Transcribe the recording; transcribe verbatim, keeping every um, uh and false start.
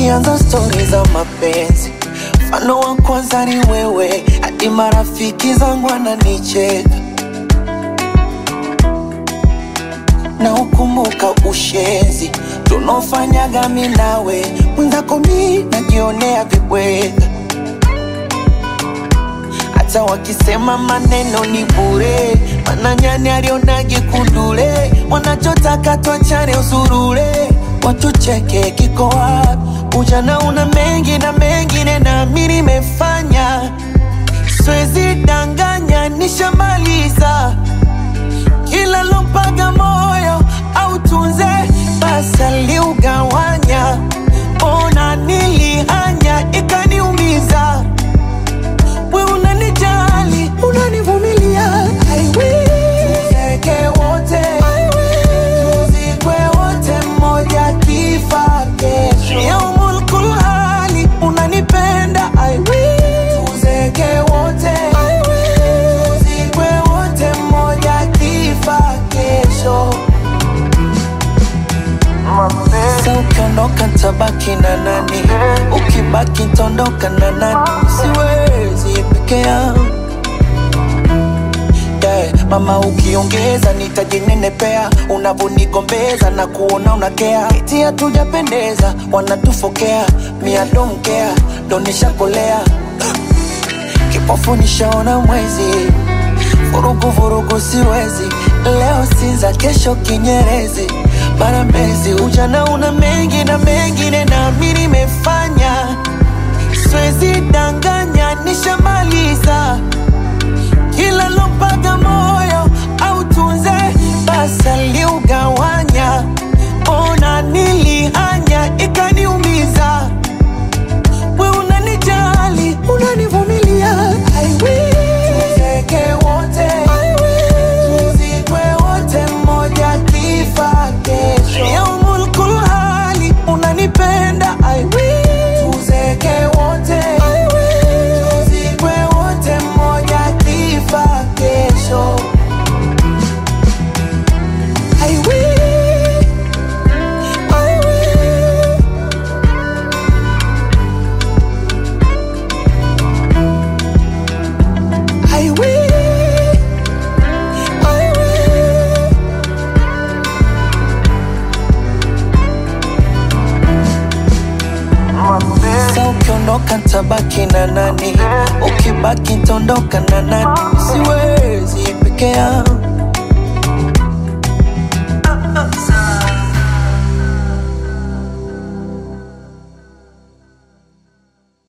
tukianza story za mapenzi. Mfano wa kwanza ni wewe, hadi marafiki zangu wananicheka. Na ukumbuka ushenzi tunofanyaga mimi nawe, mwenzako mimi najionea vibweka. Hata wakisema maneno ni bure, maana nyani alionage kundule. Wanachotaka tuachane usurule, watucheke kiko wapi? Ujana una mengi na mengine na mimi nimefanya. Siwezi danganya nishamaliza. Kila lompaga moyo au tunze basi aliugawanya. Ona nilihanya ikaniumiza. We unanijali, unanivumilia. I will tuzeke wote, I will tuzikwe wote mmoja kifa kesho. Yaumul kulhali unanipenda. I will tuzeke wote, I will tuzikwe wote mmoja kifa kesho. Sa ukiondoka tabaki na nani? Ukibaki tondoka na nani? Siwezi peke yangu. Yeah, mama ukiongeza nitajinenepea. Unavonigombeza na kuona unakea. Eti hatujapendeza wanatufokea. Me I don't care, ndo nishakolea. Kipofu nishaona mwezi. Vurugu vurugu siwezi. Leo Sinza kesho Kinyerezi. Bara mezi ujana una mengi na mengine na mimi nimefanya. Siwezi danganya nishamaliza. Kila lompaga moyo au tunze basi aliugawanya. Ona nilihanya ikaniumiza. We unanijali, unanivumilia. I will tuzeke wote, I will tuzikwe wote mmoja kifa kesho. Yaumul kulhali unanipenda. I will tuzeke wote, I will tuzikwe wote mmoja kifa kesho. I will, I will. I will, I will. Sa ukiondoka tabaki na nani? Ukibaki tondoka na nani? Siwezi peke yangu.